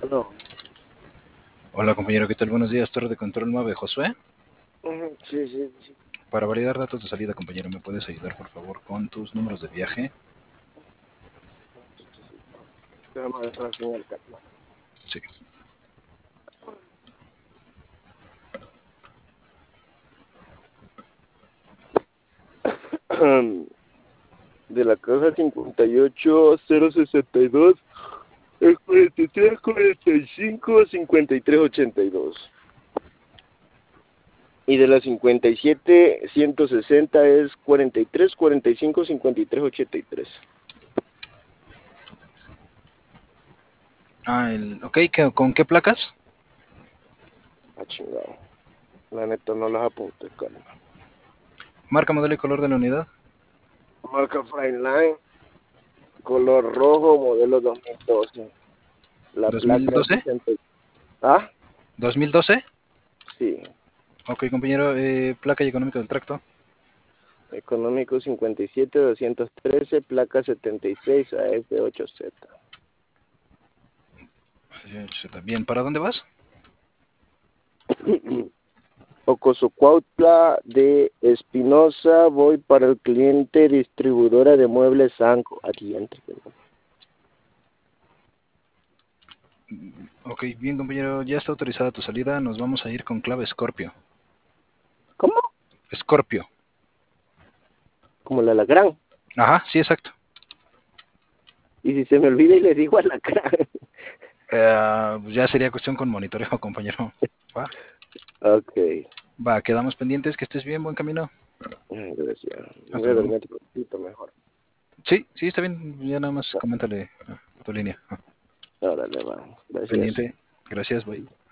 No. Hola compañero, ¿qué tal? Buenos días, Torre de Control 9, Josué. Sí, sí, sí. Para validar datos de salida, compañero, ¿me puedes ayudar por favor con tus números de viaje? Déjame agarrar señal, calma. Sí. De la caja 58062, el 43 45 53 82. Y de la 57 160 es 43 45 53 83. Ok, ¿con qué placas? Ah, chingado. La neta no las apunté, calma. Marca, modelo y color de la unidad. Marca Freightliner, color rojo, modelo 2012. La placa es ¿2012? 60. ¿Ah? ¿2012? Sí. Ok, compañero, placa y económico del tracto. Económico 57 213, placa 76 AF8Z. Bien, ¿para dónde vas? Ocosocuautla de Espinosa, voy para el cliente distribuidora de muebles Sanco. A cliente. Ok, bien compañero, ya está autorizada tu salida, nos vamos a ir con clave Scorpio. ¿Cómo? Scorpio. Como el alacrán. Ajá, sí, exacto. Y si se me olvida y le digo alacrán. Pues ya sería cuestión con monitoreo, compañero. Va, Ok. va, quedamos pendientes, que estés bien, buen camino. Ay, gracias. Hasta Voy a luego. dormir un poquito mejor. Sí, sí, está bien, ya nada más coméntale a tu línea. Ahora le va. Gracias. Pendiente. Gracias, bye.